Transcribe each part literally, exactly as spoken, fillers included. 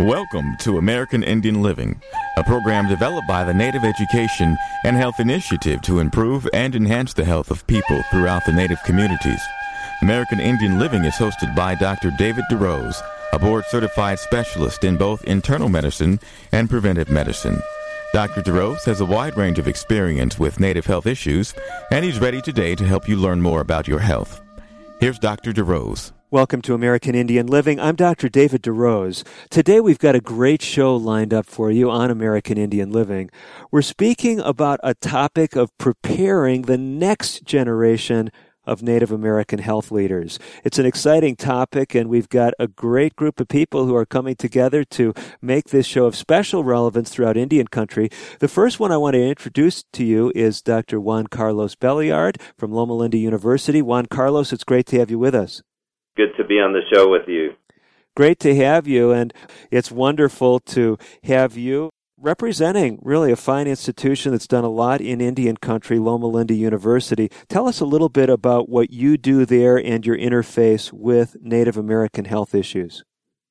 Welcome to American Indian Living, a program developed by the Native Education and Health Initiative to improve and enhance the health of people throughout the Native communities. American Indian Living is hosted by Doctor David DeRose, a board-certified specialist in both internal medicine and preventive medicine. Doctor DeRose has a wide range of experience with Native health issues, and he's ready today to help you learn more about your health. Here's Doctor DeRose. Welcome to American Indian Living. I'm Doctor David DeRose. Today we've got a great show lined up for you on American Indian Living. We're speaking about a topic of preparing the next generation of Native American health leaders. It's an exciting topic, and we've got a great group of people who are coming together to make this show of special relevance throughout Indian country. The first one I want to introduce to you is Doctor Juan Carlos Belliard from Loma Linda University. Juan Carlos, it's great to have you with us. Good to be on the show with you. Great to have you, and it's wonderful to have you representing really a fine institution that's done a lot in Indian country, Loma Linda University. Tell us a little bit about what you do there and your interface with Native American health issues.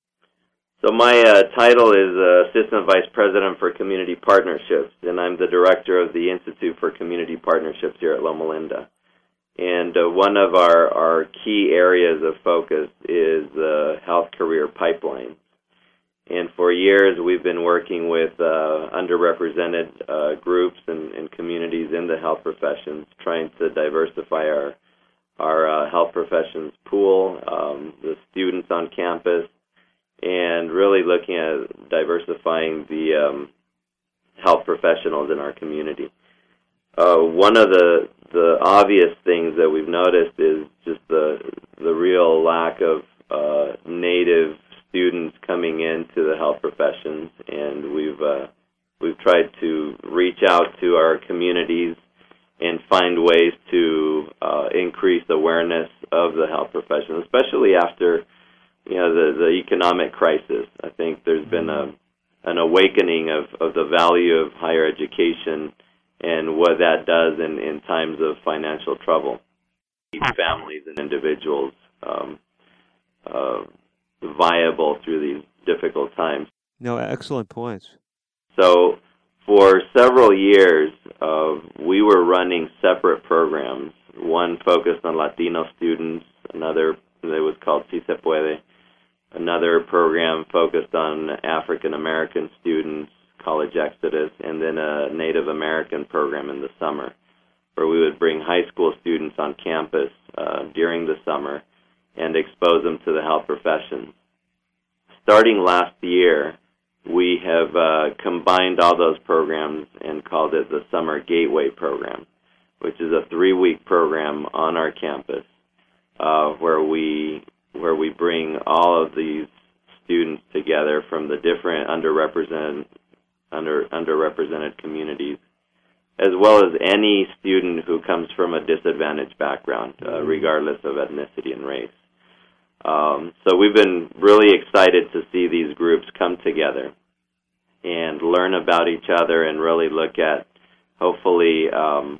So my uh, title is uh, Assistant Vice President for Community Partnerships, and I'm the Director of the Institute for Community Partnerships here at Loma Linda. And uh, one of our, our key areas of focus is the uh, health career pipeline. And for years, we've been working with uh, underrepresented uh, groups and, and communities in the health professions, trying to diversify our our uh, health professions pool, um, the students on campus, and really looking at diversifying the um, health professionals in our community. Uh, one of the the obvious things that we've noticed is just the the real lack of uh, Native students coming into the health professions, and we've uh, we've tried to reach out to our communities and find ways to uh, increase awareness of the health profession, especially after you know the, the economic crisis. I think there's been a an awakening of, of the value of higher education and what that does in, in times of financial trouble. Keep families and individuals um, uh, viable through these difficult times. No, excellent points. So for several years, uh, we were running separate programs. One focused on Latino students, another that was called Si Se Puede, another program focused on African American students, College Exodus, and then a Native American program in the summer, where we would bring high school students on campus uh, during the summer and expose them to the health professions. Starting last year, we have uh, combined all those programs and called it the Summer Gateway Program, which is a three-week program on our campus uh, where we where we bring all of these students together from the different underrepresented under underrepresented communities, as well as any student who comes from a disadvantaged background, uh, regardless of ethnicity and race. Um, so we've been really excited to see these groups come together and learn about each other and really look at, hopefully, um,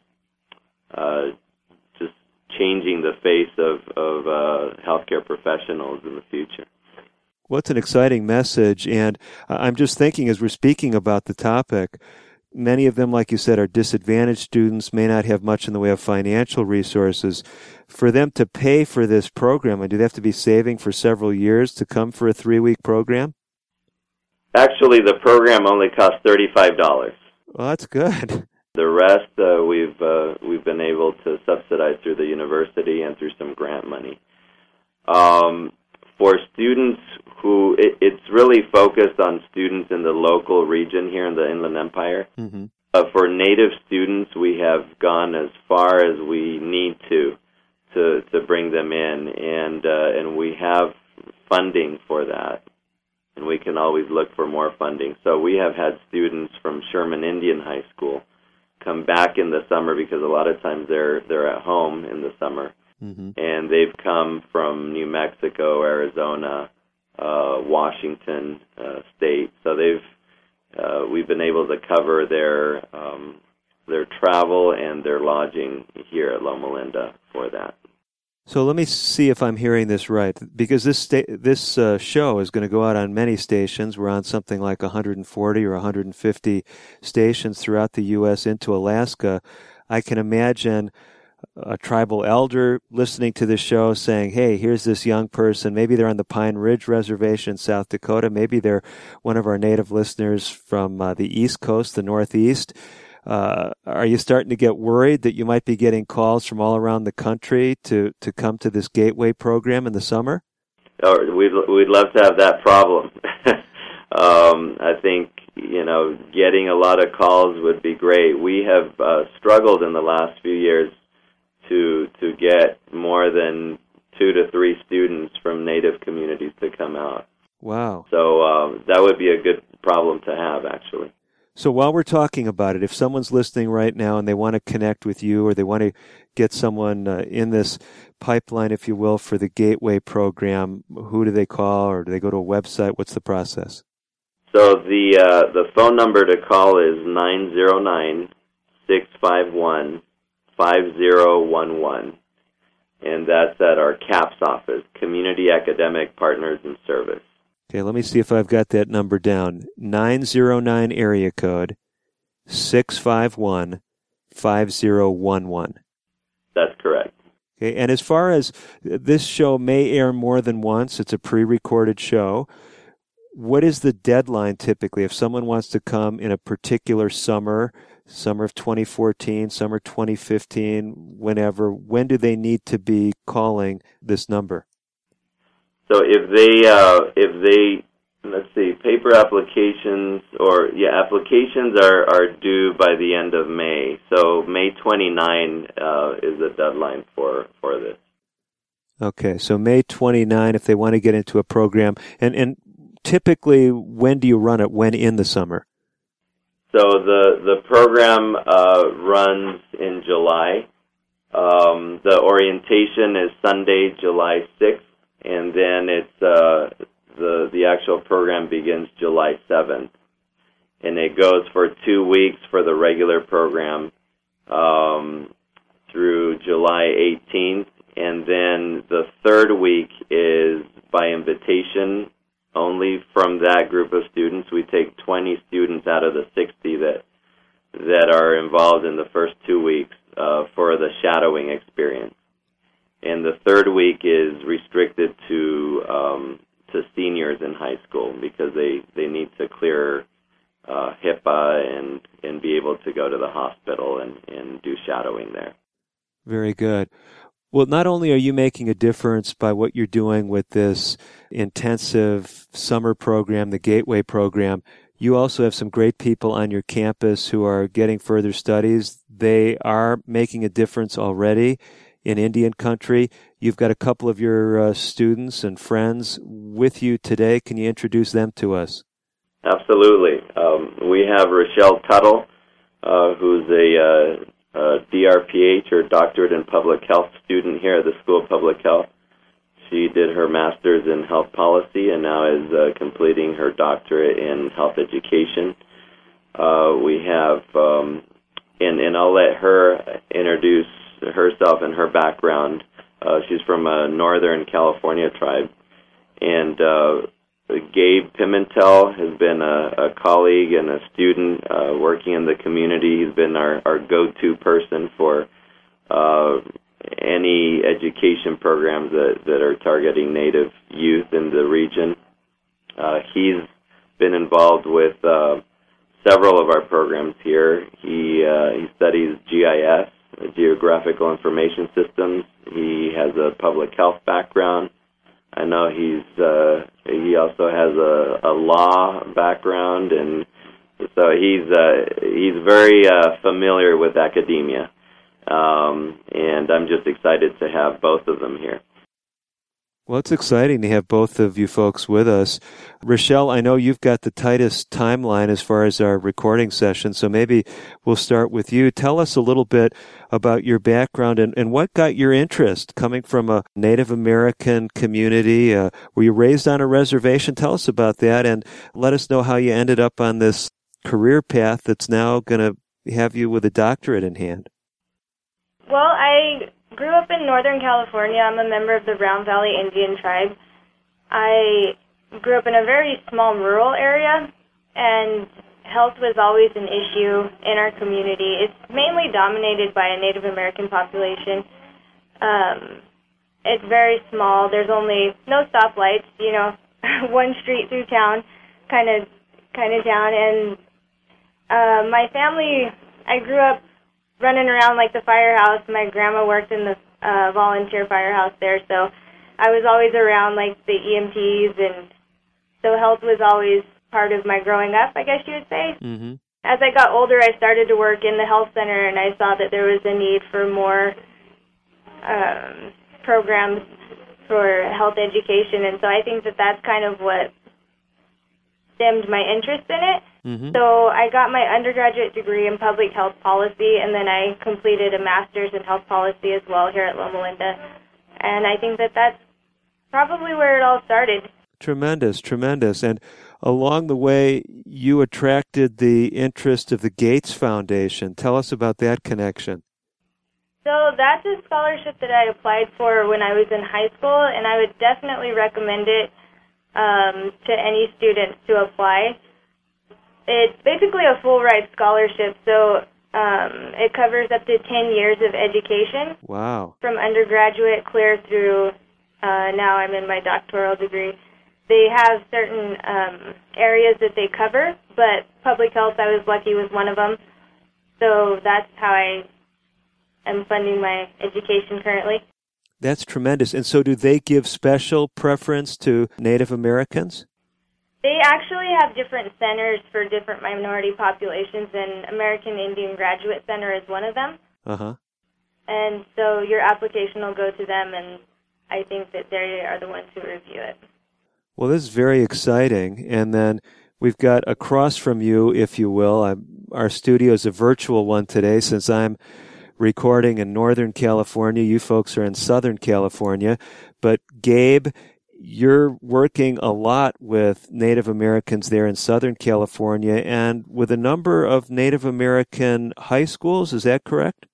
uh, just changing the face of, of uh, healthcare professionals in the future. What's an exciting message, and I'm just thinking as we're speaking about the topic, many of them, like you said, are disadvantaged students, may not have much in the way of financial resources. For them to pay for this program, do they have to be saving for several years to come for a three-week program? Actually, the program only costs thirty-five dollars. Well, that's good. The rest uh, we've uh, we've been able to subsidize through the university and through some grant money. Um, for students who, it, it's really focused on students in the local region here in the Inland Empire. Mm-hmm. Uh, for Native students, we have gone as far as we need to to, to bring them in, and uh, and we have funding for that, and we can always look for more funding. So we have had students from Sherman Indian High School come back in the summer because a lot of times they're they're at home in the summer. Mm-hmm. And they've come from New Mexico, Arizona, uh, Washington uh, State. So they've uh, we've been able to cover their um, their travel and their lodging here at Loma Linda for that. So let me see if I'm hearing this right, because this sta- this uh, show is going to go out on many stations. We're on something like one hundred forty or one hundred fifty stations throughout the U S into Alaska. I can imagine a tribal elder listening to the show saying, hey, here's this young person. Maybe they're on the Pine Ridge Reservation in South Dakota. Maybe they're one of our native listeners from uh, the East Coast, the Northeast. Uh, are you starting to get worried that you might be getting calls from all around the country to, to come to this Gateway program in the summer? Oh, we'd, we'd love to have that problem. um, I think, you know, getting a lot of calls would be great. We have uh, struggled in the last few years to to get more than two to three students from Native communities to come out. Wow. So um, that would be a good problem to have, actually. So while we're talking about it, if someone's listening right now and they want to connect with you or they want to get someone uh, in this pipeline, if you will, for the Gateway program, who do they call, or do they go to a website? What's the process? So the uh, the phone number to call is nine zero nine, six five one, five zero one one, and that's at our CAPS office, Community Academic Partners in Service. Okay, let me see if I've got that number down. nine zero nine area code, six five one, five zero one one. That's correct. Okay, and as far as this show may air more than once, it's a pre-recorded show. What is the deadline typically? If someone wants to come in a particular summer, summer of twenty fourteen, summer twenty fifteen, whenever, when do they need to be calling this number? So if they, uh, if they, let's see, paper applications or, yeah, applications are, are due by the end of May. So May twenty-ninth uh, is the deadline for, for this. Okay, so May twenty-ninth if they want to get into a program. And, and typically, when do you run it? When in the summer? So the, the program uh, runs in July. Um, the orientation is Sunday, July sixth. And then it's uh, the the actual program begins July seventh, and it goes for two weeks for the regular program um, through July eighteenth, and then the third week is by invitation only from that group of students. We take twenty students out of the sixty that that are involved in the first two weeks uh, for the shadowing experience. And the third week is restricted to um, to seniors in high school because they, they need to clear uh, HIPAA and, and be able to go to the hospital and, and do shadowing there. Very good. Well, not only are you making a difference by what you're doing with this intensive summer program, the Gateway program, you also have some great people on your campus who are getting further studies. They are making a difference already in Indian country. You've got a couple of your uh, students and friends with you today. Can you introduce them to us? Absolutely. Um, we have Rochelle Tuttle, uh, who's a, uh, a D R P H, or Doctorate in Public Health student here at the School of Public Health. She did her master's in health policy and now is uh, completing her doctorate in health education. Uh, we have, um, and, and I'll let her introduce herself and her background. Uh, she's from a Northern California tribe. And uh, Gabe Pimentel has been a, a colleague and a student uh, working in the community. He's been our, our go-to person for uh, any education programs that, that are targeting Native youth in the region. Uh, he's been involved with uh, several of our programs here. He, uh, he studies G I S, Geographical Information Systems. He has a public health background. I know he's uh, he also has a, a law background, and so he's uh, he's very uh, familiar with academia. Um, and I'm just excited to have both of them here. Well, it's exciting to have both of you folks with us. Rochelle, I know you've got the tightest timeline as far as our recording session, so maybe we'll start with you. Tell us a little bit about your background and, and what got your interest coming from a Native American community. Uh, were you raised on a reservation? Tell us about that, and let us know how you ended up on this career path that's now going to have you with a doctorate in hand. Well, I grew up in Northern California. I'm a member of the Brown Valley Indian tribe. I grew up in a very small rural area, and health was always an issue in our community. It's mainly dominated by a Native American population. Um, it's very small. There's only no stoplights, you know, one street through town, kind of kind of town. And uh, my family, I grew up running around like the firehouse. My grandma worked in the uh, volunteer firehouse there, so I was always around like the E M Ts, and so health was always part of my growing up, I guess you would say. Mm-hmm. As I got older, I started to work in the health center, and I saw that there was a need for more um, programs for health education, and so I think that that's kind of what stemmed my interest in it. Mm-hmm. So I got my undergraduate degree in public health policy, and then I completed a master's in health policy as well here at Loma Linda, and I think that that's probably where it all started. Tremendous, tremendous. And along the way, you attracted the interest of the Gates Foundation. Tell us about that connection. So that's a scholarship that I applied for when I was in high school, and I would definitely recommend it um, to any students to apply. It's basically a full-ride scholarship, so um, it covers up to ten years of education. Wow. From undergraduate clear through uh, now I'm in my doctoral degree. They have certain um, areas that they cover, but public health, I was lucky, was one of them. So that's how I am funding my education currently. That's tremendous. And so do they give special preference to Native Americans? They actually have different centers for different minority populations, and American Indian Graduate Center is one of them. Uh-huh. And so your application will go to them, and I think that they are the ones who review it. Well, this is very exciting. And then we've got across from you, if you will, I'm, our studio is a virtual one today since I'm recording in Northern California. You folks are in Southern California. But Gabe, you're working a lot with Native Americans there in Southern California and with a number of Native American high schools. Is that correct?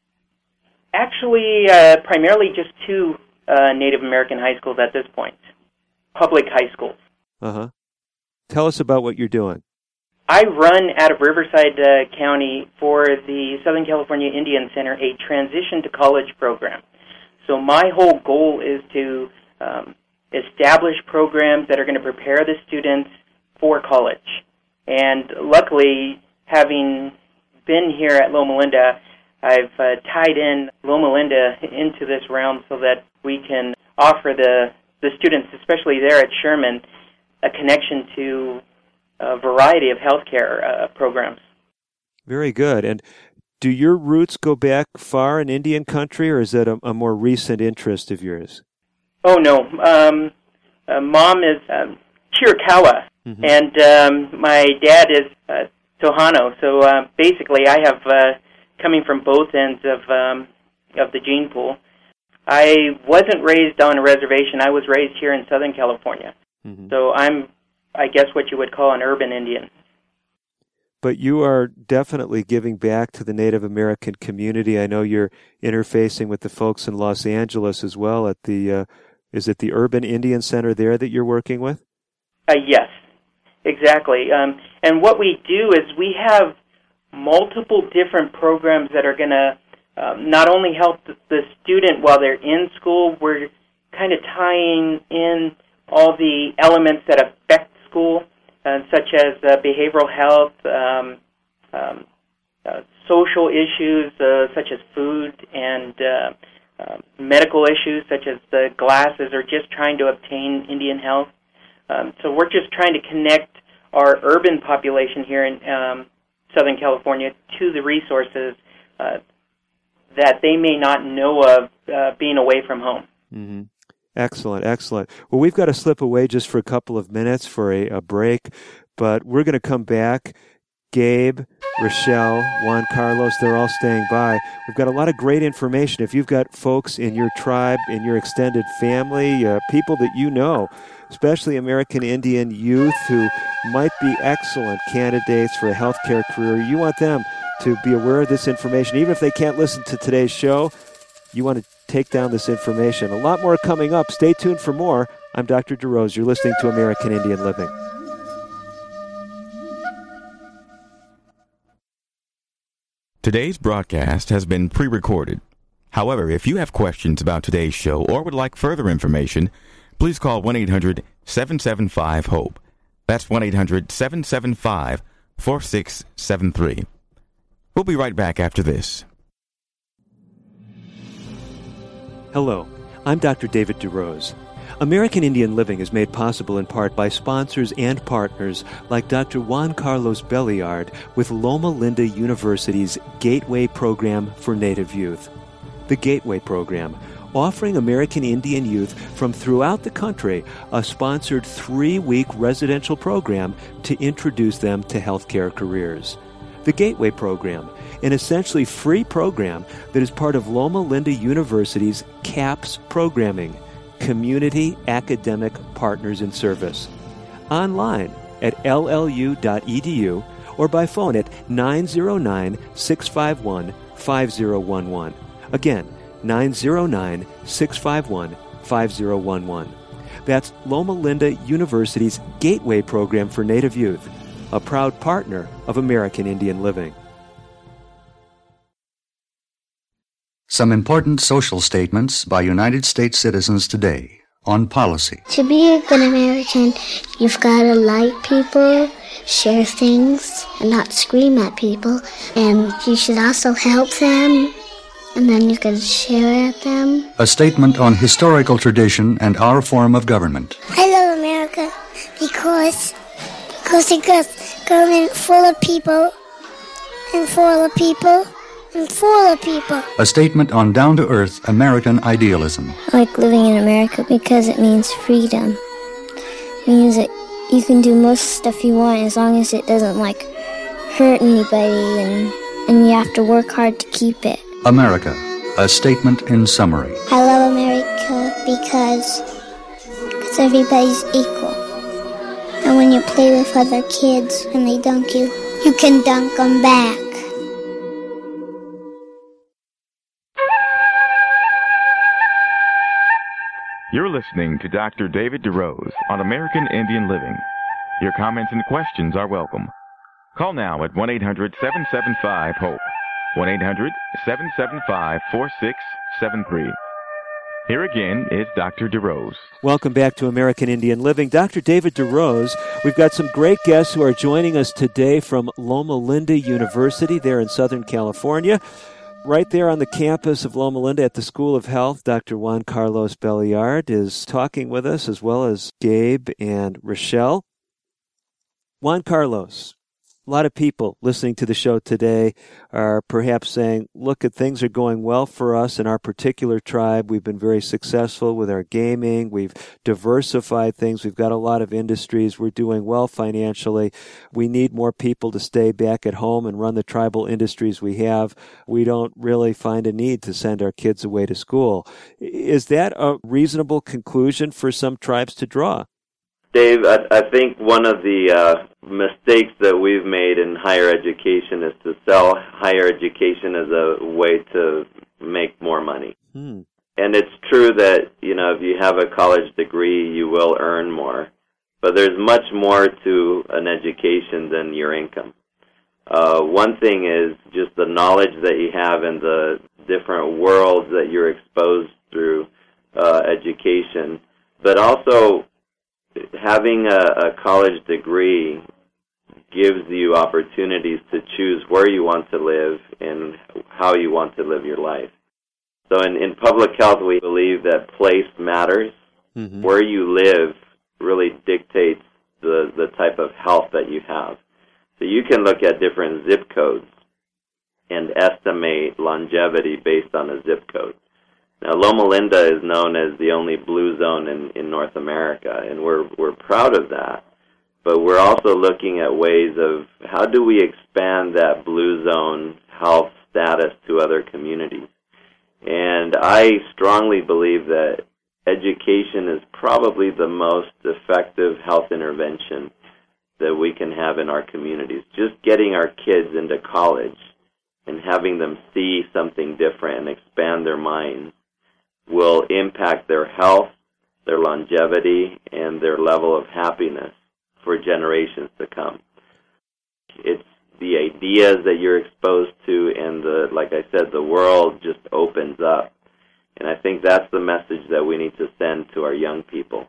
Actually, uh, primarily just two uh, Native American high schools at this point. Public high schools. Uh-huh. Tell us about what you're doing. I run out of Riverside uh, County for the Southern California Indian Center, a transition to college program. So my whole goal is to um, establish programs that are going to prepare the students for college. And luckily, having been here at Loma Linda, I've uh, tied in Loma Linda into this realm so that we can offer the the students, especially there at Sherman, a connection to a variety of healthcare uh, programs. Very good. And do your roots go back far in Indian country, or is that a, a more recent interest of yours? Oh, no. Um, uh, Mom is um, Chiricahua, mm-hmm. and um, my dad is uh, Tohono. So uh, basically I have, uh, coming from both ends of um, of the gene pool, I wasn't raised on a reservation. I was raised here in Southern California. Mm-hmm. So I'm, I guess, what you would call an urban Indian. But you are definitely giving back to the Native American community. I know you're interfacing with the folks in Los Angeles as well at the, uh, is it the Urban Indian Center there that you're working with? Uh, yes, exactly. Um, and what we do is we have multiple different programs that are going to Um, not only help the student while they're in school, we're kind of tying in all the elements that affect school, uh, such as uh, behavioral health, um, um, uh, social issues uh, such as food, and uh, uh, medical issues such as the glasses, or just trying to obtain Indian health. Um, so we're just trying to connect our urban population here in um, Southern California to the resources uh, that they may not know of uh, being away from home. Mm-hmm. Excellent, excellent. Well, we've got to slip away just for a couple of minutes for a, a break, but we're going to come back. Gabe, Rochelle, Juan Carlos, they're all staying by. We've got a lot of great information. If you've got folks in your tribe, in your extended family, uh, people that you know, especially American Indian youth who might be excellent candidates for a healthcare career, you want them to be aware of this information. Even if they can't listen to today's show, You want to take down this information. A lot more coming up. Stay tuned for more. I'm Doctor DeRose. You're listening to American Indian Living. Today's broadcast has been pre-recorded. However, if you have questions about today's show or would like further information, please call one eight hundred seven seven five HOPE. That's one eight hundred seven seven five four six seven three. We'll be right back after this. Hello, I'm Doctor David DeRose. American Indian Living is made possible in part by sponsors and partners like Doctor Juan Carlos Belliard with Loma Linda University's Gateway Program for Native Youth. The Gateway Program, offering American Indian youth from throughout the country a sponsored three-week residential program to introduce them to healthcare careers. The Gateway Program, an essentially free program that is part of Loma Linda University's CAPS programming, Community Academic Partners in Service. Online at L L U dot E D U or by phone at nine zero nine, six five one, five zero one one. Again, nine zero nine, six five one, five zero one one. That's Loma Linda University's Gateway Program for Native Youth, a proud partner of American Indian Living. Some important social statements by United States citizens today on policy. To be a good American, you've got to like people, share things, and not scream at people. And you should also help them, and then you can share at them. A statement on historical tradition and our form of government. I love America because, because it got government full of people, and full of people, and full of people. A statement on down-to-earth American idealism. I like living in America because it means freedom. It means that you can do most stuff you want as long as it doesn't, like, hurt anybody, and, and you have to work hard to keep it. America, a statement in summary. I love America because, because everybody's equal. And when you play with other kids and they dunk you, you can dunk them back. You're listening to Doctor David DeRose on American Indian Living. Your comments and questions are welcome. Call now at one eight hundred seven seven five HOPE, one eight hundred seven seven five four six seven three. Here again is Doctor DeRose. Welcome back to American Indian Living. Doctor David DeRose. We've got some great guests who are joining us today from Loma Linda University there in Southern California. Right there on the campus of Loma Linda at the School of Health, Doctor Juan Carlos Belliard is talking with us, as well as Gabe and Rochelle. Juan Carlos, a lot of people listening to the show today are perhaps saying, look, at things are going well for us in our particular tribe. We've been very successful with our gaming. We've diversified things. We've got a lot of industries. We're doing well financially. We need more people to stay back at home and run the tribal industries we have. We don't really find a need to send our kids away to school. Is that a reasonable conclusion for some tribes to draw? Dave, I, I think one of the uh, mistakes that we've made in higher education is to sell higher education as a way to make more money. Hmm. And it's true that, you know, if you have a college degree, you will earn more. But there's much more to an education than your income. Uh, one thing is just the knowledge that you have and the different worlds that you're exposed through uh, education, but also having a, a college degree gives you opportunities to choose where you want to live and how you want to live your life. So in, in public health, we believe that place matters. Mm-hmm. Where you live really dictates the, the type of health that you have. So you can look at different zip codes and estimate longevity based on a zip code. Now, Loma Linda is known as the only blue zone in, in North America, and we're we're proud of that. But we're also looking at ways of how do we expand that blue zone health status to other communities. And I strongly believe that education is probably the most effective health intervention that we can have in our communities. Just getting our kids into college and having them see something different and expand their minds will impact their health, their longevity, and their level of happiness for generations to come. It's the ideas that you're exposed to, and the, like I said, the world just opens up. And I think that's the message that we need to send to our young people.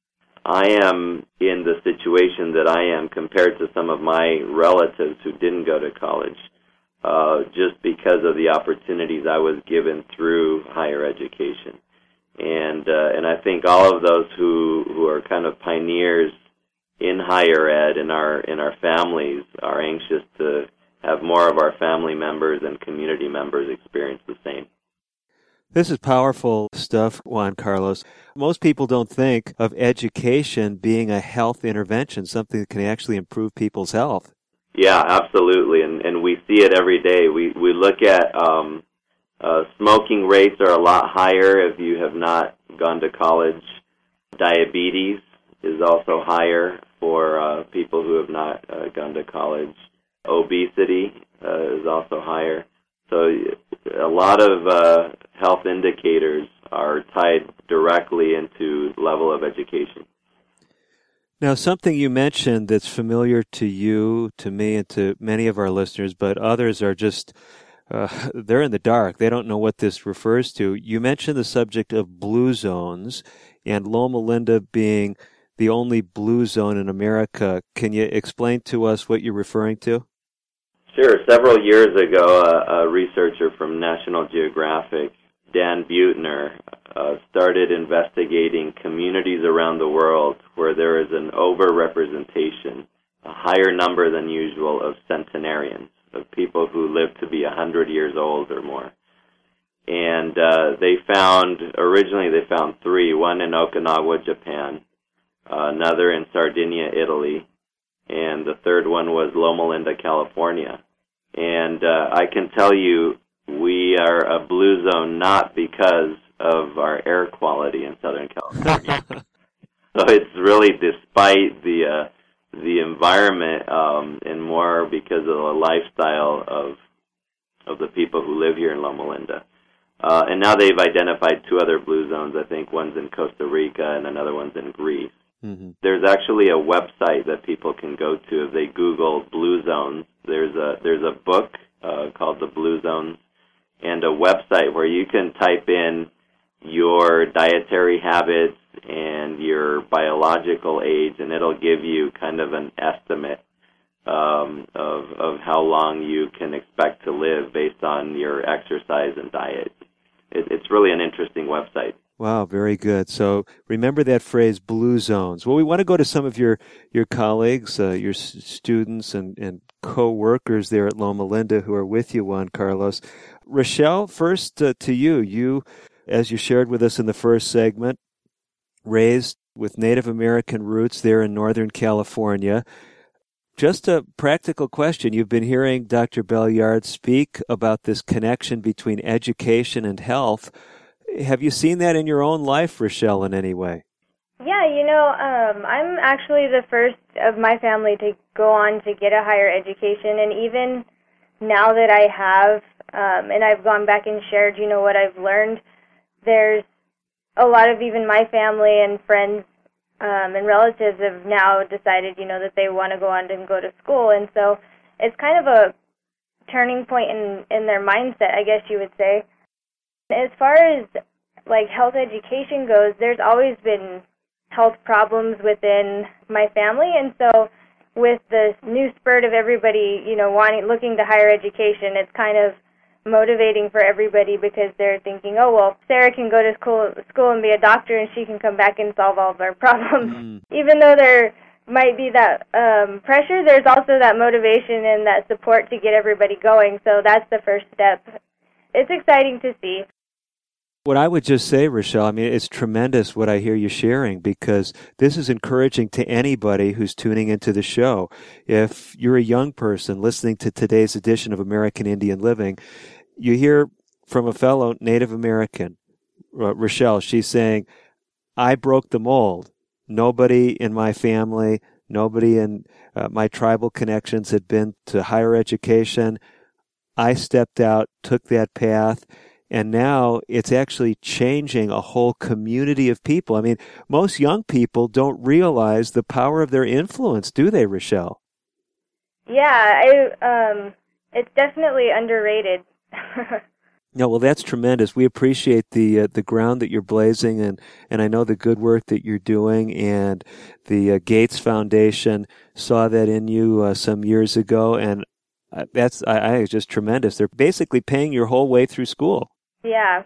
I am in the situation that I am compared to some of my relatives who didn't go to college, uh, just because of the opportunities I was given through higher education. And uh, and I think all of those who, who are kind of pioneers in higher ed in our in our families are anxious to have more of our family members and community members experience the same. This is powerful stuff, Juan Carlos. Most people don't think of education being a health intervention, something that can actually improve people's health. Yeah, absolutely, and and we see it every day. We we look at um, uh, smoking rates are a lot higher if you have not gone to college. Diabetes is also higher for uh, people who have not uh, gone to college. Obesity uh, is also higher. So a lot of uh, health indicators are tied directly into level of education. Now, something you mentioned that's familiar to you, to me, and to many of our listeners, but others are just, uh, they're in the dark. They don't know what this refers to. You mentioned the subject of blue zones, and Loma Linda being the only blue zone in America. Can you explain to us what you're referring to? Sure. Several years ago, a, a researcher from National Geographic, Dan Buettner, uh, started investigating communities around the world where there is an over-representation, a higher number than usual, of centenarians, of people who live to be one hundred years old or more. And uh, they found, originally they found three, one in Okinawa, Japan, uh, another in Sardinia, Italy, and the third one was Loma Linda, California. And uh, I can tell you we are a blue zone not because of our air quality in Southern California. So it's really despite the uh, the environment um, and more because of the lifestyle of of the people who live here in Loma Linda. Uh, and now they've identified two other blue zones. I think one's in Costa Rica and another one's in Greece. Mm-hmm. There's actually a website that people can go to if they Google blue zones. There's a there's a book uh, called The Blue Zones and a website where you can type in your dietary habits and your biological age, and it'll give you kind of an estimate um, of of how long you can expect to live based on your exercise and diet. It, it's really an interesting website. Wow, very good. So remember that phrase, blue zones. Well, we want to go to some of your, your colleagues, uh, your s- students and, and co-workers there at Loma Linda who are with you, Juan Carlos. Rochelle, first uh, to you. You, as you shared with us in the first segment, raised with Native American roots there in Northern California. Just a practical question. You've been hearing Doctor Belliard speak about this connection between education and health. Have you seen that in your own life, Rochelle, in any way? Yeah, you know, um, I'm actually the first of my family to go on to get a higher education, and even now that I have, um, and I've gone back and shared, you know, what I've learned, there's a lot of even my family and friends um, and relatives have now decided, you know, that they want to go on and go to school, and so it's kind of a turning point in, in their mindset, I guess you would say. As far as, like, health education goes, there's always been health problems within my family, and so with the new spurt of everybody, you know, wanting, looking to higher education, it's kind of motivating for everybody because they're thinking, oh, well, Sarah can go to school, school and be a doctor, and she can come back and solve all of our problems. Mm. Even though there might be that um, pressure, there's also that motivation and that support to get everybody going, so that's the first step. It's exciting to see. What I would just say, Rochelle, I mean, it's tremendous what I hear you sharing because this is encouraging to anybody who's tuning into the show. If you're a young person listening to today's edition of American Indian Living, you hear from a fellow Native American, uh, Rochelle, she's saying, I broke the mold. Nobody in my family, nobody in uh, my tribal connections had been to higher education. I stepped out, took that path, and now it's actually changing a whole community of people. I mean, most young people don't realize the power of their influence, do they, Rochelle? Yeah, I, um, it's definitely underrated. No, well, that's tremendous. We appreciate the uh, the ground that you're blazing, and, and I know the good work that you're doing. And the uh, Gates Foundation saw that in you uh, some years ago, and uh, that's I, I it's just tremendous. They're basically paying your whole way through school. Yeah.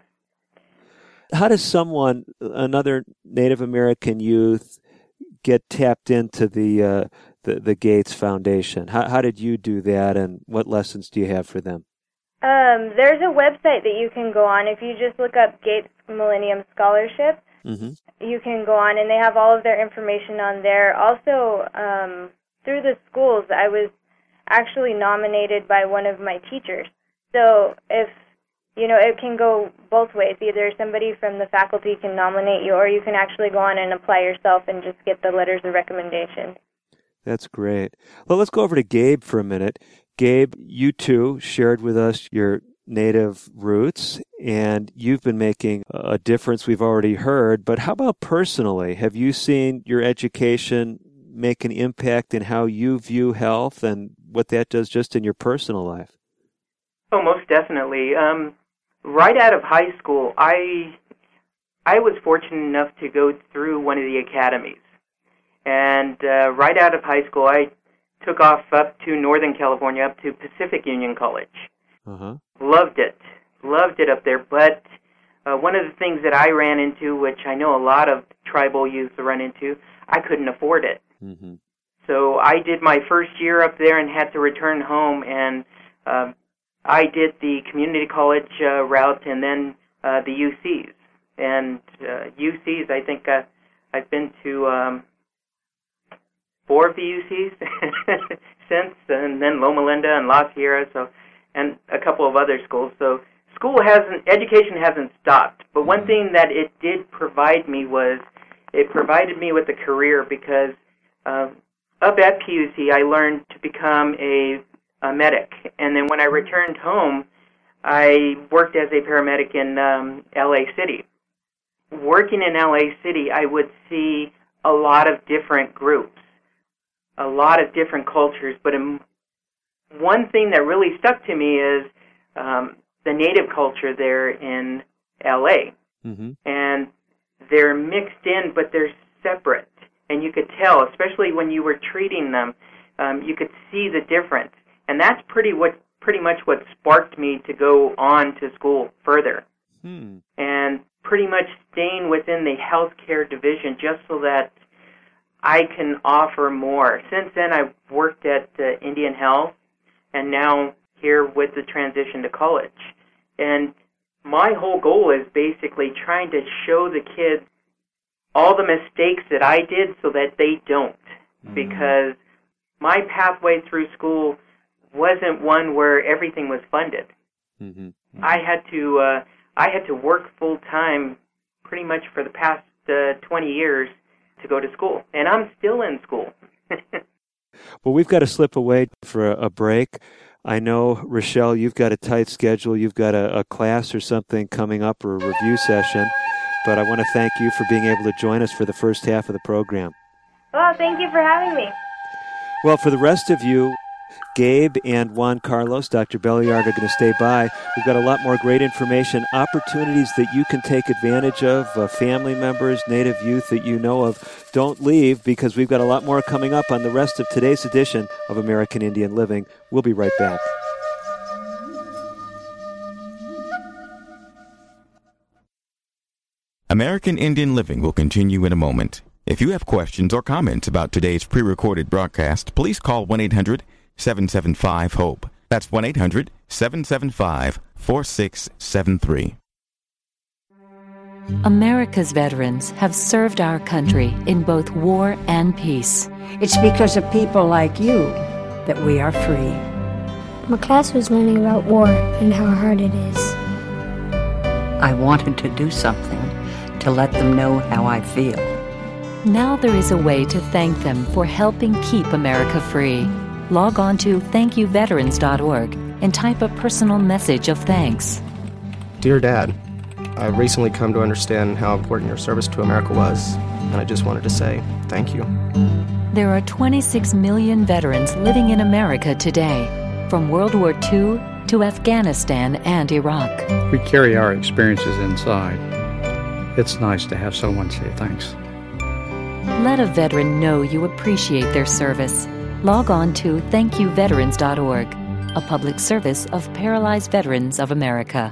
How does someone, another Native American youth, get tapped into the uh, the, the Gates Foundation? How how did you do that, and what lessons do you have for them? Um, there's a website that you can go on. If you just look up Gates Millennium Scholarship, mm-hmm. you can go on, and they have all of their information on there. Also, um, through the schools, I was actually nominated by one of my teachers. So if, you know, it can go both ways. Either somebody from the faculty can nominate you, or you can actually go on and apply yourself and just get the letters of recommendation. That's great. Well, let's go over to Gabe for a minute. Gabe, you too shared with us your Native roots, and you've been making a difference, we've already heard. But how about personally? Have you seen your education make an impact in how you view health and what that does just in your personal life? Oh, most definitely. Um, right out of high school, I I was fortunate enough to go through one of the academies. And uh, right out of high school, I took off up to Northern California, up to Pacific Union College. Uh-huh. Loved it. Loved it up there. But uh, one of the things that I ran into, which I know a lot of tribal youth run into, I couldn't afford it. Mm-hmm. So I did my first year up there and had to return home, and uh, I did the community college uh, route and then uh, the U Cs. And uh, U Cs, I think uh, I've been to Um, four of the U Cs since, and then Loma Linda and La Sierra, so, and a couple of other schools. So school hasn't, education hasn't stopped. But one thing that it did provide me was, it provided me with a career, because uh, up at P U C I learned to become a, a medic. And then when I returned home, I worked as a paramedic in um, L A City. Working in L A City, I would see a lot of different groups, a lot of different cultures, but in, one thing that really stuck to me is um, the Native culture there in L A. Mm-hmm. And they're mixed in, but they're separate. And you could tell, especially when you were treating them, um, you could see the difference. And that's pretty what pretty much what sparked me to go on to school further. Hmm. And pretty much staying within the healthcare division just so that I can offer more. Since then, I've worked at uh, Indian Health, and now here with the transition to college. And my whole goal is basically trying to show the kids all the mistakes that I did so that they don't. Mm-hmm. Because my pathway through school wasn't one where everything was funded. Mm-hmm. Mm-hmm. I had to uh, I had to work full time pretty much for the past uh, twenty years to go to school, and I'm still in school. Well, we've got to slip away for a, a break. I know, Rochelle, you've got a tight schedule. You've got a, a class or something coming up, or a review session, but I want to thank you for being able to join us for the first half of the program. Well, thank you for having me. Well, for the rest of you, Gabe and Juan Carlos, Doctor Belliard are going to stay by. We've got a lot more great information, opportunities that you can take advantage of, uh, family members, Native youth that you know of. Don't leave, because we've got a lot more coming up on the rest of today's edition of American Indian Living. We'll be right back. American Indian Living will continue in a moment. If you have questions or comments about today's pre-recorded broadcast, please call one eight hundred seven seven five HOPE. That's one eight hundred seven seven five four six seven three. America's veterans have served our country in both war and peace. It's because of people like you that we are free. My class was learning about war and how hard it is. I wanted to do something to let them know how I feel. Now there is a way to thank them for helping keep America free. Log on to thank you veterans dot org and type a personal message of thanks. Dear Dad, I've recently come to understand how important your service to America was, and I just wanted to say thank you. There are twenty-six million veterans living in America today, from World War Two to Afghanistan and Iraq. We carry our experiences inside. It's nice to have someone say thanks. Let a veteran know you appreciate their service. Log on to thank you veterans dot org, a public service of Paralyzed Veterans of America.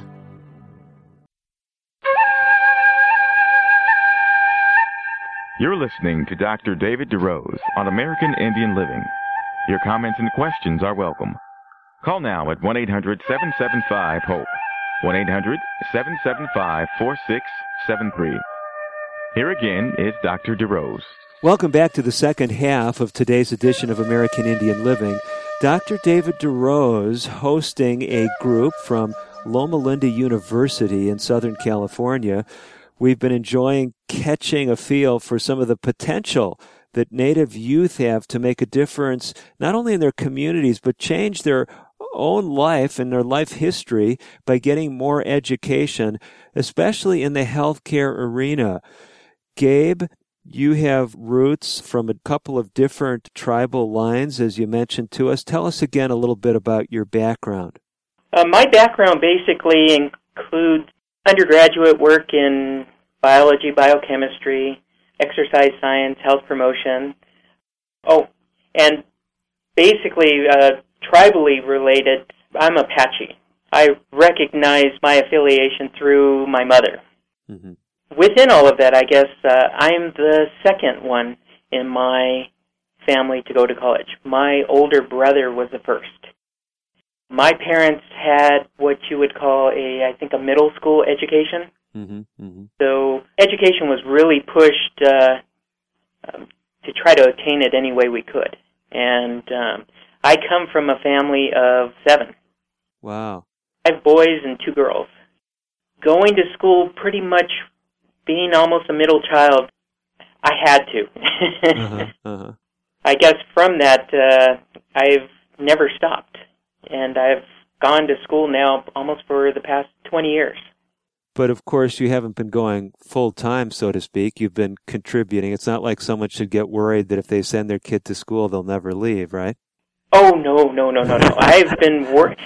You're listening to Doctor David DeRose on American Indian Living. Your comments and questions are welcome. Call now at one eight hundred seven seven five HOPE, one eight hundred seven seven five four six seven three. Here again is Doctor DeRose. Welcome back to the second half of today's edition of American Indian Living. Doctor David DeRose hosting a group from Loma Linda University in Southern California. We've been enjoying catching a feel for some of the potential that Native youth have to make a difference, not only in their communities, but change their own life and their life history by getting more education, especially in the healthcare arena. Gabe, you have roots from a couple of different tribal lines, as you mentioned to us. Tell us again a little bit about your background. Uh, my background basically includes undergraduate work in biology, biochemistry, exercise science, health promotion. Oh, and basically uh, tribally related, I'm Apache. I recognize my affiliation through my mother. Mm-hmm. Within all of that, I guess uh, I'm the second one in my family to go to college. My older brother was the first. My parents had what you would call a, I think, a middle school education. Mm-hmm, mm-hmm. So education was really pushed uh, um, to try to attain it any way we could. And um, I come from a family of seven. Wow. Five boys and two girls. Going to school, pretty much being almost a middle child, I had to. uh-huh, uh-huh. I guess from that, uh, I've never stopped. And I've gone to school now almost for the past twenty years. But of course, you haven't been going full-time, so to speak. You've been contributing. It's not like someone should get worried that if they send their kid to school, they'll never leave, right? Oh, no, no, no, no, no. I've been working.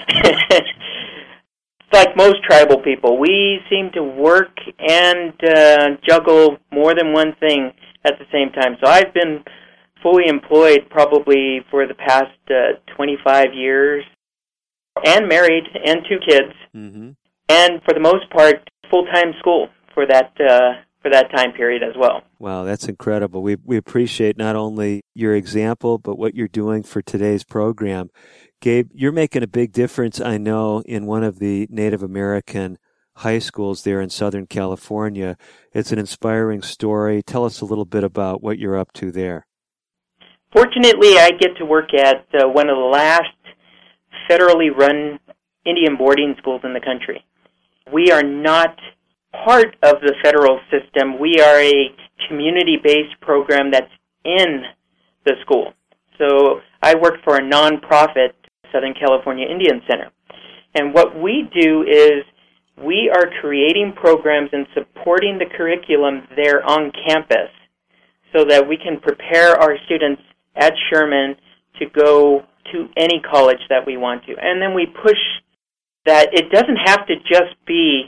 Like most tribal people, we seem to work and uh, juggle more than one thing at the same time. So I've been fully employed probably for the past uh, twenty-five years, and married, and two kids, mm-hmm. and for the most part, full-time school for that uh, for that time period as well. Wow, that's incredible. We we appreciate not only your example, but what you're doing for today's program. Gabe, you're making a big difference, I know, in one of the Native American high schools there in Southern California. It's an inspiring story. Tell us a little bit about what you're up to there. Fortunately, I get to work at uh, one of the last federally run Indian boarding schools in the country. We are not part of the federal system. We are a community-based program that's in the school. So I work for a nonprofit, Southern California Indian Center. And what we do is we are creating programs and supporting the curriculum there on campus so that we can prepare our students at Sherman to go to any college that we want to. And then we push that it doesn't have to just be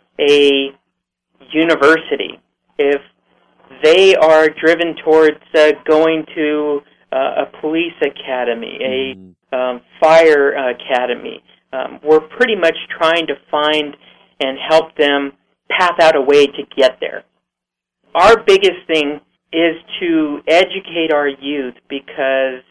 a university. If they are driven towards uh, going to uh, a police academy, a mm. um, fire academy, um, we're pretty much trying to find and help them path out a way to get there. Our biggest thing is to educate our youth, because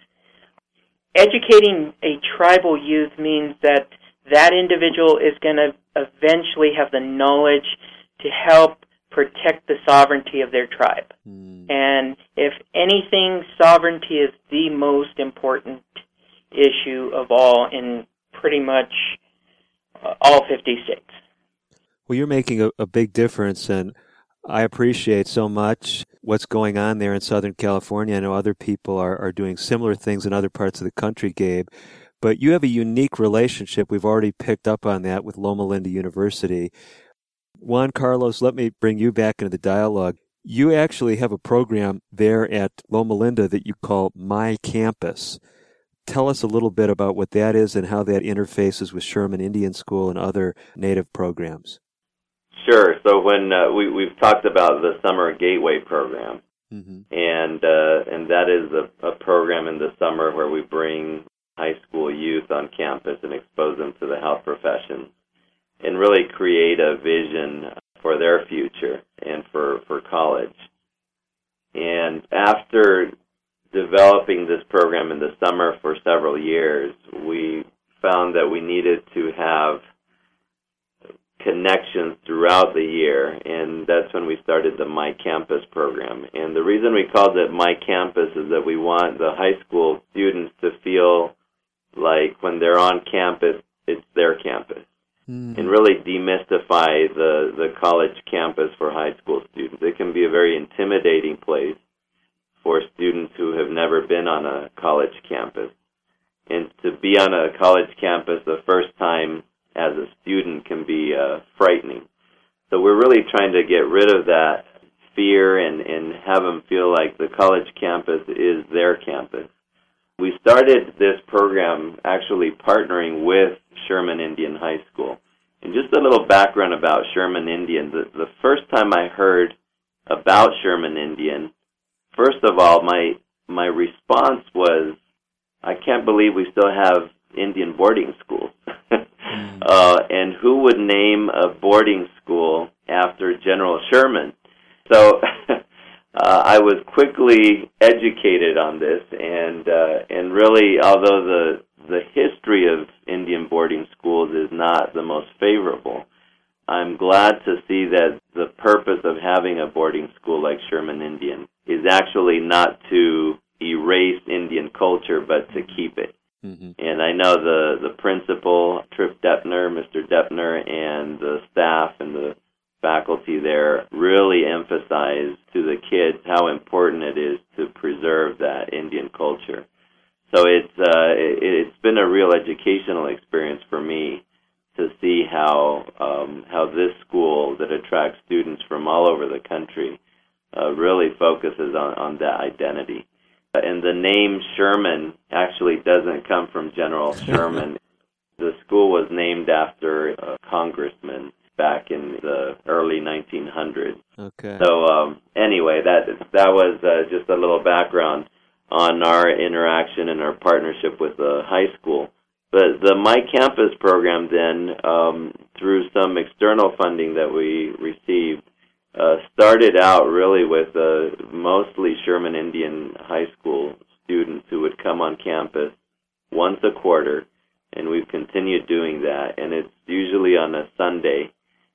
educating a tribal youth means that that individual is going to eventually have the knowledge to help protect the sovereignty of their tribe. Mm. And if anything, sovereignty is the most important issue of all in pretty much uh, all fifty states. Well, you're making a, a big difference, and I appreciate so much what's going on there in Southern California. I know other people are, are doing similar things in other parts of the country, Gabe. But you have a unique relationship. We've already picked up on that with Loma Linda University. Juan Carlos, let me bring you back into the dialogue. You actually have a program there at Loma Linda that you call My Campus. Tell us a little bit about what that is and how that interfaces with Sherman Indian School and other Native programs. Sure. So when uh, we, we've talked about the Summer Gateway program, mm-hmm. and uh, and that is a, a program in the summer where we bring high school youth on campus and expose them to the health professions and really create a vision for their future and for, for college. And after developing this program in the summer for several years, we found that we needed to have connections throughout the year, and that's when we started the My Campus program. And the reason we called it My Campus is that we want the high school students to feel like when they're on campus, it's their campus, mm. and really demystify the, the college campus for high school students. It can be a very intimidating place for students who have never been on a college campus. And to be on a college campus the first time as a student can be uh, frightening. So we're really trying to get rid of that fear and, and have them feel like the college campus is their campus. We started this program actually partnering with Sherman Indian High School. And just a little background about Sherman Indian. The, the first time I heard about Sherman Indian, first of all, my my response was, I can't believe we still have Indian boarding schools. uh, and who would name a boarding school after General Sherman? So uh, I was quickly educated on this, and uh, and really, although the the history of Indian boarding schools is not the most favorable, I'm glad to see that the purpose of having a boarding school like Sherman Indian is actually not to erase Indian culture, but to keep it. Mm-hmm. And I know the, the principal, Trip Deppner, Mister Deppner, and the staff and the faculty there really emphasize to the kids how important it is to preserve that Indian culture. So it's uh, it, it's been a real educational experience for me to see how um, how this school that attracts students from all over the country uh, really focuses on, on that identity. And the name Sherman actually doesn't come from General Sherman. The school was named after a congressman back in the early nineteen hundreds. Okay. So um, anyway, that that was uh, just a little background on our interaction and our partnership with the high school. But the My Campus program then, um, through some external funding that we received, Uh, started out really with uh, mostly Sherman Indian High School students who would come on campus once a quarter, and we've continued doing that, and it's usually on a Sunday.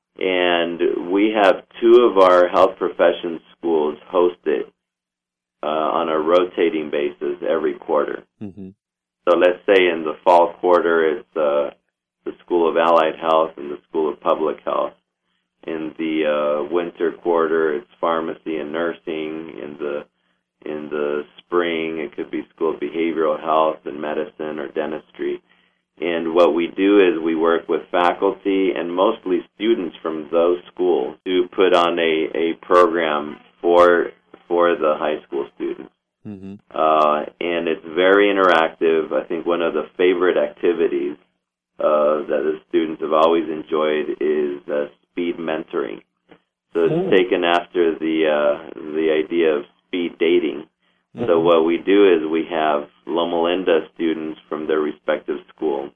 And we have two of our health professions schools host it uh, on a rotating basis every quarter. Mm-hmm. So let's say in the fall quarter, it's uh, the School of Allied Health and the School of Public Health. In the uh, winter quarter, it's pharmacy and nursing. In the in the spring, it could be School of Behavioral Health and Medicine or Dentistry. And what we do is we work with faculty and mostly students from those schools to put on a, a program for for the high school students. Mm-hmm. Uh, and it's very interactive. I think one of the favorite activities uh, that the students have always enjoyed is uh, speed mentoring. So it's oh. taken after the uh, the idea of speed dating. Mm-hmm. So what we do is we have Loma Linda students from their respective schools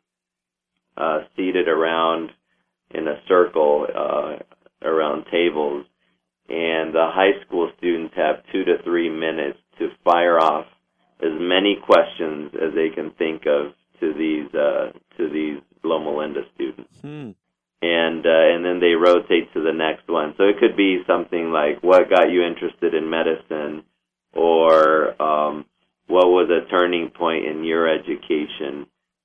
uh, seated around in a circle uh, around tables, and the high school students have two to three minutes to fire off as many questions as they can think of to these uh, to these Loma Linda students. Hmm. And uh, and then they rotate to the next one. So it could be something like, what got you interested in medicine? Or um, what was a turning point in your education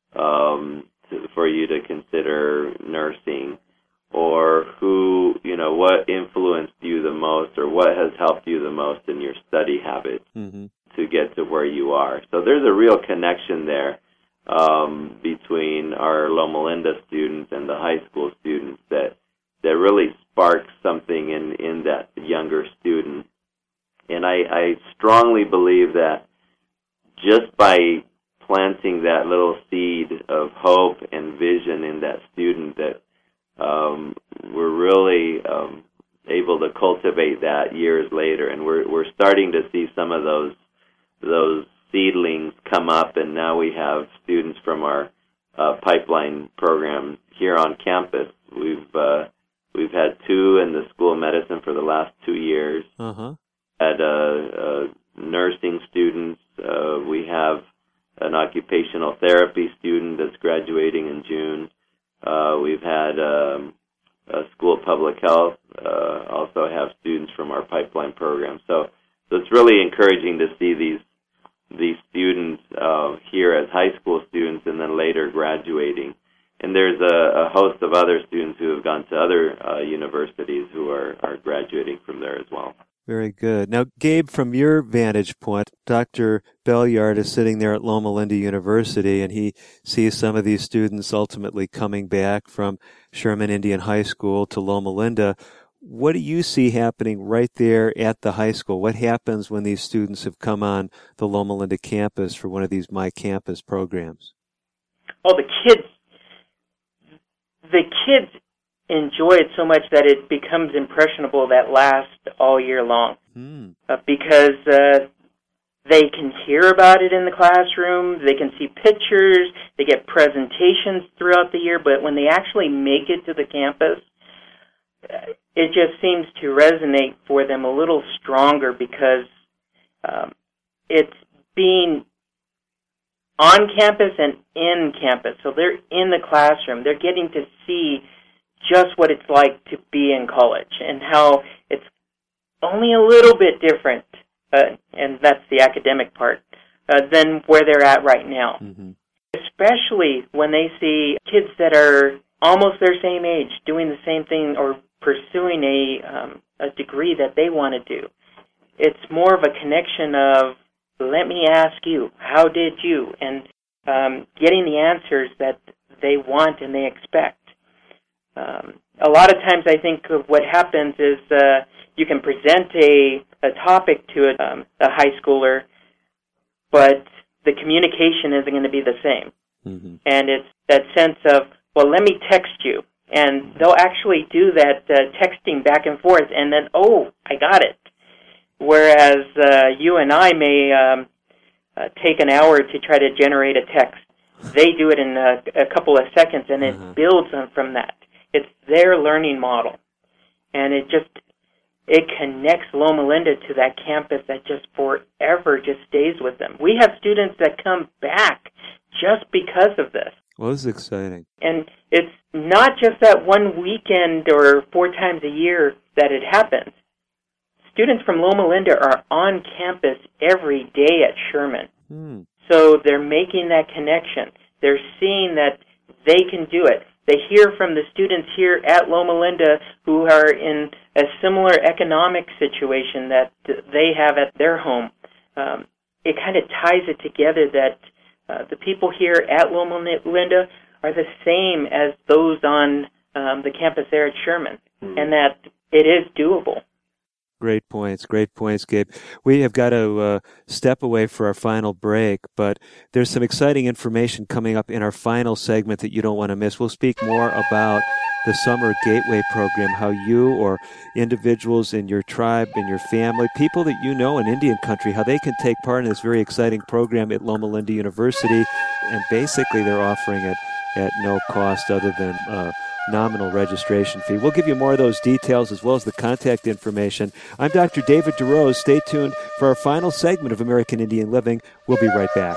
um, to, for you to consider nursing? Or who, you know, what influenced you the most, or what has helped you the most in your study habits mm-hmm. to get to where you are? So there's a real connection there. um, between our Loma Linda students and the high school students that that really sparks something in, in that younger student. And I, I strongly believe that just by planting that little seed of hope and vision in that student, that um, we're really um, able to cultivate that years later. And we're we're starting to see some of those those seedlings come up, and now we have students from our uh, pipeline program here on campus. We've uh, we've had two in the School of Medicine for the last two years. Uh-huh. Had uh, uh, nursing students. Uh, we have an occupational therapy student that's graduating in June. Uh, we've had um, a School of Public Health uh, also have students from our pipeline program. So, so it's really encouraging to see these these students uh, here as high school students and then later graduating. And there's a, a host of other students who have gone to other uh, universities who are, are graduating from there as well. Very good. Now, Gabe, from your vantage point, Doctor Belliard is sitting there at Loma Linda University, and he sees some of these students ultimately coming back from Sherman Indian High School to Loma Linda. What do you see happening right there at the high school? What happens when these students have come on the Loma Linda campus for one of these My Campus programs? Oh, the kids, the kids enjoy it so much that it becomes impressionable that lasts all year long. Hmm. Uh, because uh, they can hear about it in the classroom, they can see pictures, they get presentations throughout the year, but when they actually make it to the campus, uh, it just seems to resonate for them a little stronger because um, it's being on campus and in campus. So they're in the classroom. They're getting to see just what it's like to be in college and how it's only a little bit different, uh, and that's the academic part, uh, than where they're at right now. Mm-hmm. Especially when they see kids that are almost their same age doing the same thing or pursuing a, um, a degree that they want to do. It's more of a connection of, let me ask you, how did you? And um, getting the answers that they want and they expect. Um, a lot of times I think of what happens is uh, you can present a, a topic to a, um, a high schooler, but the communication isn't going to be the same. Mm-hmm. And it's that sense of, well, let me text you. And they'll actually do that uh, texting back and forth, and then, oh, I got it. Whereas uh, you and I may um, uh, take an hour to try to generate a text. They do it in a, a couple of seconds, and it uh-huh. builds on from that. It's their learning model, and it just it connects Loma Linda to that campus that just forever just stays with them. We have students that come back just because of this. Well, this is exciting. And it's not just that one weekend or four times a year that it happens. Students from Loma Linda are on campus every day at Sherman. Hmm. So they're making that connection. They're seeing that they can do it. They hear from the students here at Loma Linda who are in a similar economic situation that they have at their home. Um, it kind of ties it together that uh, the people here at Loma Linda are the same as those on um, the campus there at Sherman, mm-hmm. and that it is doable. Great points, great points, Gabe. We have got to uh, step away for our final break, but there's some exciting information coming up in our final segment that you don't want to miss. We'll speak more about the Summer Gateway Program, how you or individuals in your tribe, in your family, people that you know in Indian country, how they can take part in this very exciting program at Loma Linda University, and basically they're offering it at no cost other than uh, nominal registration fee. We'll give you more of those details as well as the contact information. I'm Doctor David DeRose. Stay tuned for our final segment of American Indian Living. We'll be right back.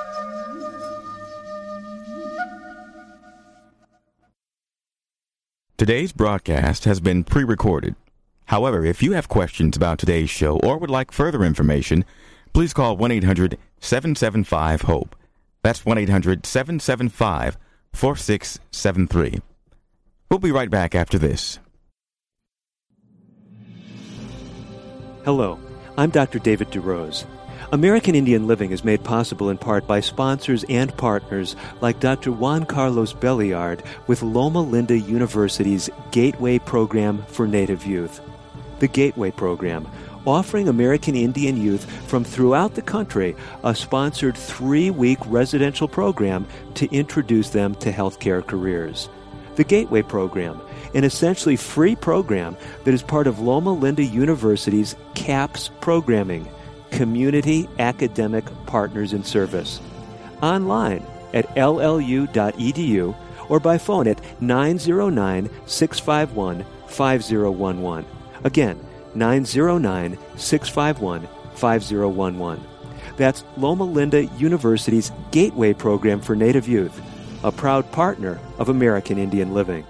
Today's broadcast has been pre-recorded. However, if you have questions about today's show or would like further information, please call one eight hundred seven seven five HOPE. That's one eight hundred seven seven five four six seven three. We'll be right back after this. Hello, I'm Doctor David DeRose. American Indian Living is made possible in part by sponsors and partners like Doctor Juan Carlos Belliard with Loma Linda University's Gateway Program for Native Youth. The Gateway Program, offering American Indian youth from throughout the country a sponsored three-week residential program to introduce them to healthcare careers. The Gateway Program, an essentially free program that is part of Loma Linda University's CAPS programming, Community Academic Partners in Service. Online at L L U dot E D U or by phone at nine zero nine, six five one, five zero one one. Again, nine zero nine, six five one, five zero one one. That's Loma Linda University's Gateway Program for Native Youth, a proud partner of American Indian Living.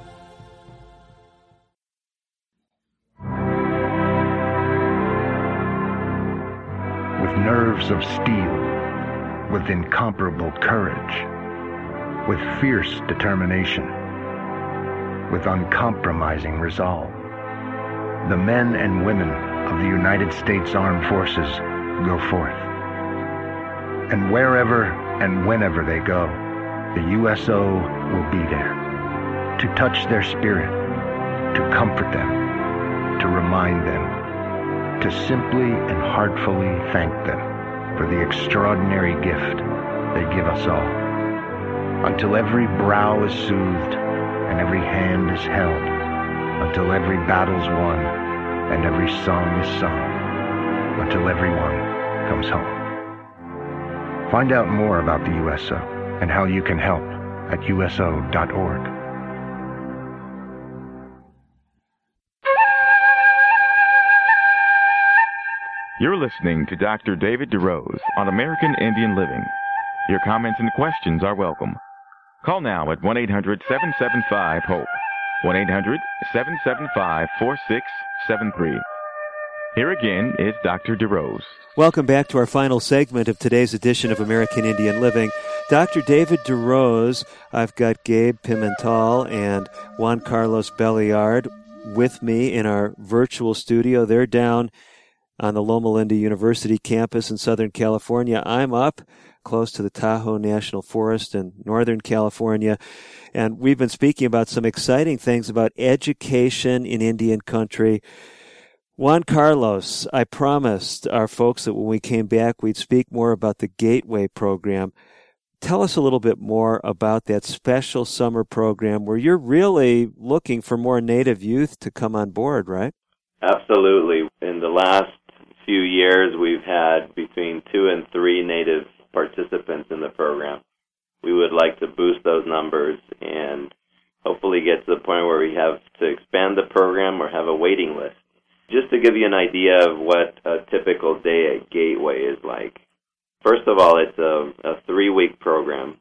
With nerves of steel, with incomparable courage, with fierce determination, with uncompromising resolve, the men and women of the United States Armed Forces go forth. And wherever and whenever they go, the U S O will be there to touch their spirit, to comfort them, to remind them, to simply and heartfully thank them for the extraordinary gift they give us all, until every brow is soothed and every hand is held, until every battle's won and every song is sung, until everyone comes home. Find out more about the U S O and how you can help at U S O dot org. You're listening to Doctor David DeRose on American Indian Living. Your comments and questions are welcome. Call now at one eight hundred, seven seven five, HOPE, one eight hundred, seven seven five, four six seven three. Here again is Doctor DeRose. Welcome back to our final segment of today's edition of American Indian Living. Doctor David DeRose, I've got Gabe Pimental and Juan Carlos Belliard with me in our virtual studio. They're down on the Loma Linda University campus in Southern California. I'm up close to the Tahoe National Forest in Northern California, and we've been speaking about some exciting things about education in Indian country. Juan Carlos, I promised our folks that when we came back we'd speak more about the Gateway program. Tell us a little bit more about that special summer program where you're really looking for more Native youth to come on board, right? Absolutely. In the last few years, we've had between two and three Native participants in the program. We would like to boost those numbers and hopefully get to the point where we have to expand the program or have a waiting list. Just to give you an idea of what a typical day at Gateway is like. First of all, it's a, a three-week program.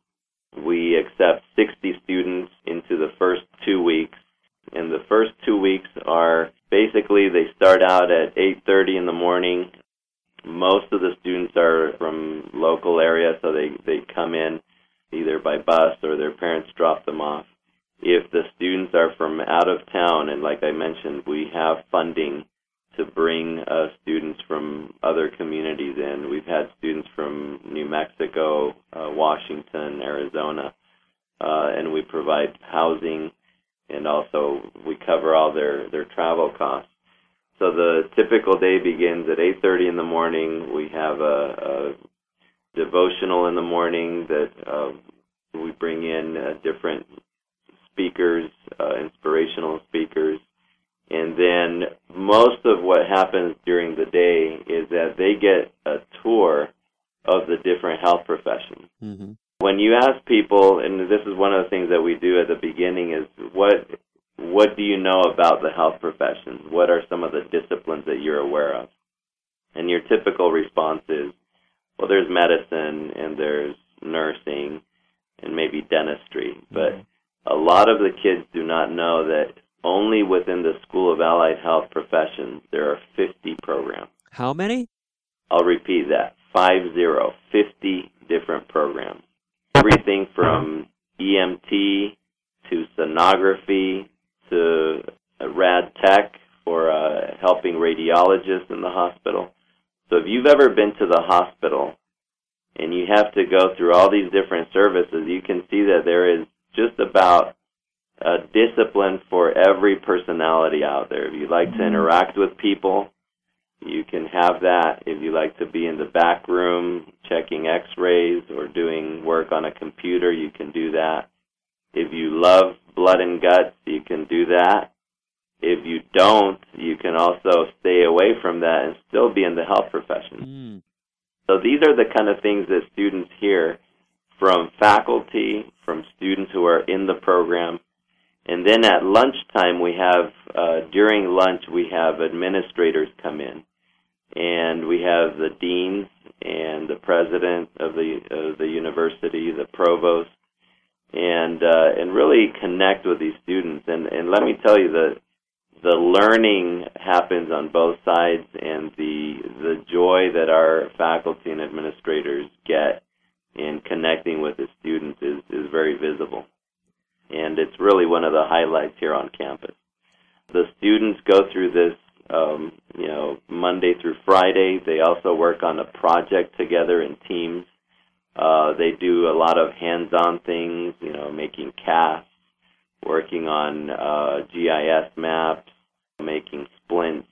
We accept sixty students into the first two weeks, and the first two weeks are basically they start out at eight thirty in the morning. Most of the students are from local areas, so they, they come in either by bus or their parents drop them off. If the students are from out of town, and like I mentioned, we have funding to bring uh, students from other communities in. We've had students from New Mexico, uh, Washington, Arizona, uh, and we provide housing, and also we cover all their, their travel costs. So the typical day begins at eight thirty in the morning. We have a, a devotional in the morning that uh, we bring in uh, different speakers, uh, inspirational speakers. And then most of what happens during the day is that they get a tour of the different health professions. Mm-hmm. When you ask people, and this is one of the things that we do at the beginning, is what what do you know about the health professions? What are some of the disciplines that you're aware of? And your typical response is, well, there's medicine and there's nursing and maybe dentistry. Mm-hmm. But a lot of the kids do not know that only within the School of Allied Health Professions, there are fifty programs. How many? I'll repeat that. Five zero. fifty different programs. Everything from E M T to sonography to a rad tech for uh, helping radiologists in the hospital So if you've ever been to the hospital and you have to go through all these different services, you can see that there is just about a discipline for every personality out there. If you like to interact with people, you can have that. If you like to be in the back room checking x-rays or doing work on a computer, you can do that. If you love blood and guts, you can do that. If you don't, you can also stay away from that and still be in the health profession. Mm. So these are the kind of things that students hear from faculty, from students who are in the program. And then at lunchtime, we have, uh, during lunch, we have administrators come in. And we have the deans and the president of the of the university, the provost, and uh, and really connect with these students. And, and let me tell you, the the learning happens on both sides, and the the joy that our faculty and administrators get in connecting with the students is, is very visible. And it's really one of the highlights here on campus. The students go through this, um, you know, Monday through Friday. They also work on a project together in teams. Uh, they do a lot of hands-on things, you know, making casts, working on uh, G I S maps, making splints,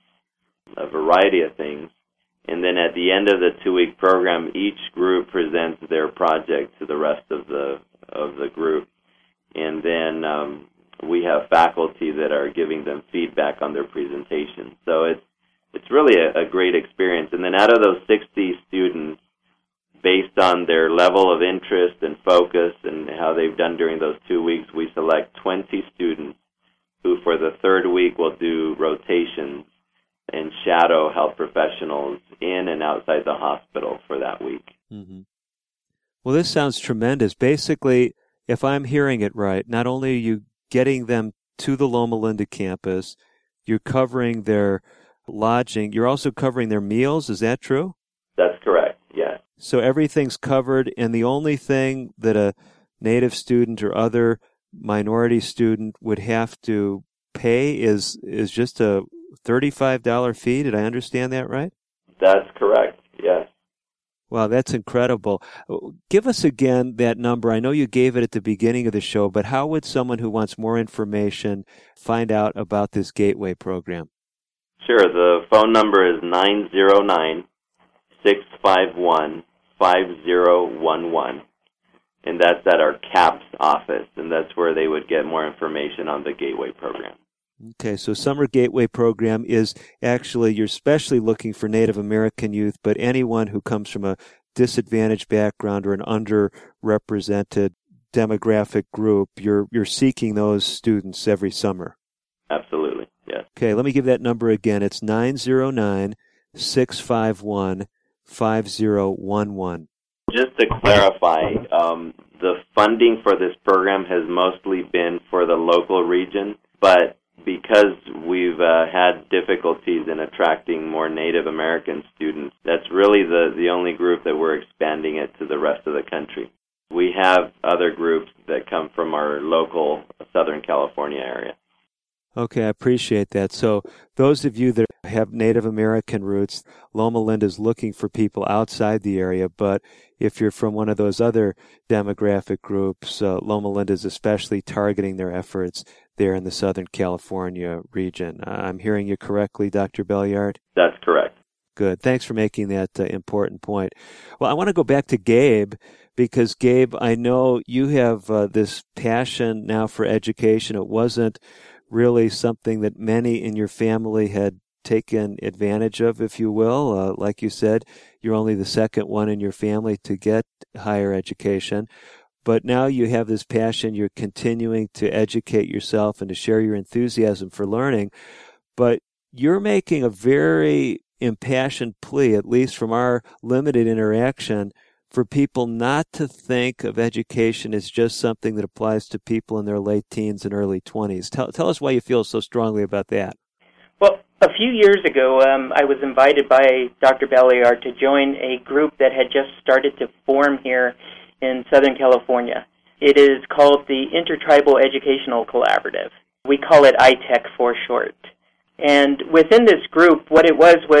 a variety of things. And then at the end of the two-week program, each group presents their project to the rest of the of the group. And then um, we have faculty that are giving them feedback on their presentation. So it's it's really a, a great experience. And then out of those sixty students, based on their level of interest and focus and how they've done during those two weeks, we select twenty students who for the third week will do rotations and shadow health professionals in and outside the hospital for that week. Mm-hmm. Well, this sounds tremendous. Basically, if I'm hearing it right, not only are you getting them to the Loma Linda campus, you're covering their lodging, you're also covering their meals. Is that true? That's correct, yes. So everything's covered, and the only thing that a Native student or other minority student would have to pay is is just a thirty-five dollars fee. Did I understand that right? That's correct, yes. Wow, that's incredible. Give us again that number. I know you gave it at the beginning of the show, but how would someone who wants more information find out about this Gateway program? Sure. The phone number is nine zero nine, six five one, five zero one one, and that's at our CAPS office, and that's where they would get more information on the Gateway program. Okay, so Summer Gateway program is actually, you're especially looking for Native American youth, but anyone who comes from a disadvantaged background or an underrepresented demographic group, you're you're seeking those students every summer. Absolutely, yes. Okay, let me give that number again. It's nine zero nine, six five one, five zero one one. Just to clarify, um, the funding for this program has mostly been for the local region, but because we've uh, had difficulties in attracting more Native American students, that's really the, the only group that we're expanding it to the rest of the country. We have other groups that come from our local Southern California area. Okay, I appreciate that. So those of you that have Native American roots, Loma Linda is looking for people outside the area, but if you're from one of those other demographic groups, uh, Loma Linda is especially targeting their efforts there in the Southern California region. Uh, I'm hearing you correctly, Doctor Belliard? That's correct. Good. Thanks for making that uh, important point. Well, I want to go back to Gabe, because Gabe, I know you have uh, this passion now for education. It wasn't really something that many in your family had taken advantage of, if you will. Uh, like you said, you're only the second one in your family to get higher education. But now you have this passion. You're continuing to educate yourself and to share your enthusiasm for learning. But you're making a very impassioned plea, at least from our limited interaction, for people not to think of education as just something that applies to people in their late teens and early twenties. Tell, tell us why you feel so strongly about that. Well, a few years ago, um, I was invited by Doctor Belliard to join a group that had just started to form here in Southern California. It is called the Intertribal Educational Collaborative. We call it I T E C for short. And within this group, what it was was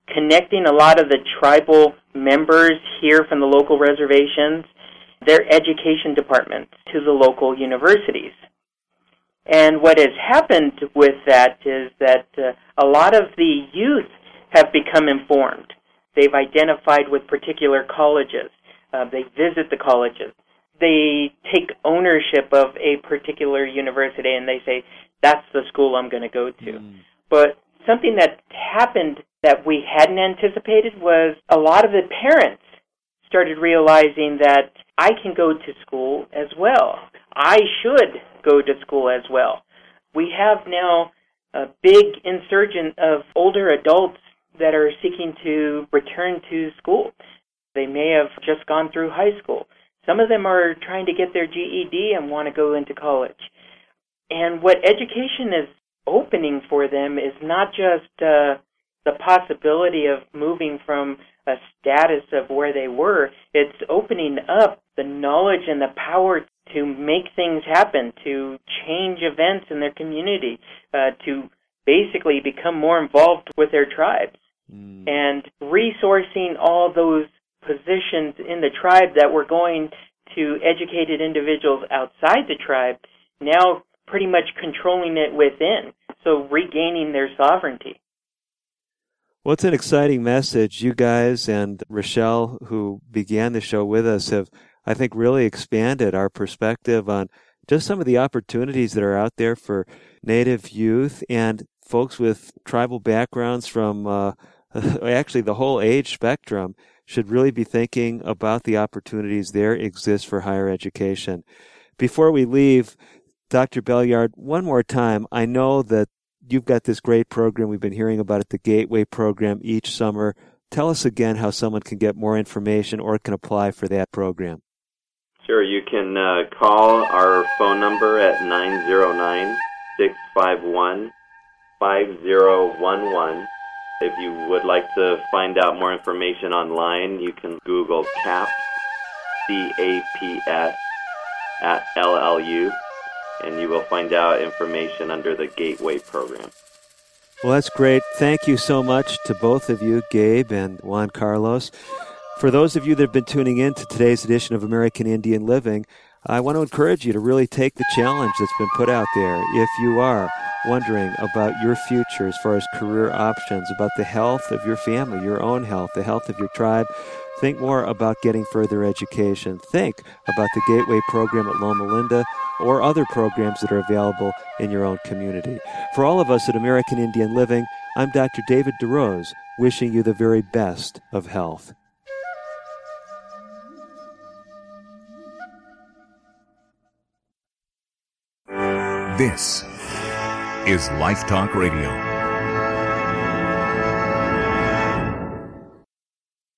connecting a lot of the tribal members here from the local reservations, their education departments, to the local universities. And what has happened with that is that uh, a lot of the youth have become informed. They've identified with particular colleges. Uh, they visit the colleges. They take ownership of a particular university and they say, that's the school I'm going to go to. Mm. But something that happened that we hadn't anticipated was a lot of the parents started realizing that I can go to school as well. I should go to school as well. We have now a big insurgent of older adults that are seeking to return to school. They may have just gone through high school. Some of them are trying to get their G E D and want to go into college. And what education is opening for them is not just uh, the possibility of moving from a status of where they were. It's opening up the knowledge and the power to make things happen, to change events in their community, uh, to basically become more involved with their tribes. Mm. And resourcing all those positions in the tribe that were going to educated individuals outside the tribe, now pretty much controlling it within, so regaining their sovereignty. Well, it's an exciting message. You guys and Rochelle, who began the show with us, have, I think, really expanded our perspective on just some of the opportunities that are out there for Native youth and folks with tribal backgrounds from uh, actually the whole age spectrum should really be thinking about the opportunities there exist for higher education. Before we leave, Doctor Belliard, one more time, I know that you've got this great program. We've been hearing about it, the Gateway program, each summer. Tell us again how someone can get more information or can apply for that program. Sure. You can uh, call our phone number at nine zero nine, six five one, five zero one one. If you would like to find out more information online, you can Google CAPS, C A P S, at L L U, and you will find out information under the Gateway program. Well, that's great. Thank you so much to both of you, Gabe and Juan Carlos. For those of you that have been tuning in to today's edition of American Indian Living, I want to encourage you to really take the challenge that's been put out there. If you are wondering about your future as far as career options, about the health of your family, your own health, the health of your tribe, think more about getting further education. Think about the Gateway program at Loma Linda or other programs that are available in your own community. For all of us at American Indian Living, I'm Doctor David DeRose, wishing you the very best of health. This is Life Talk Radio.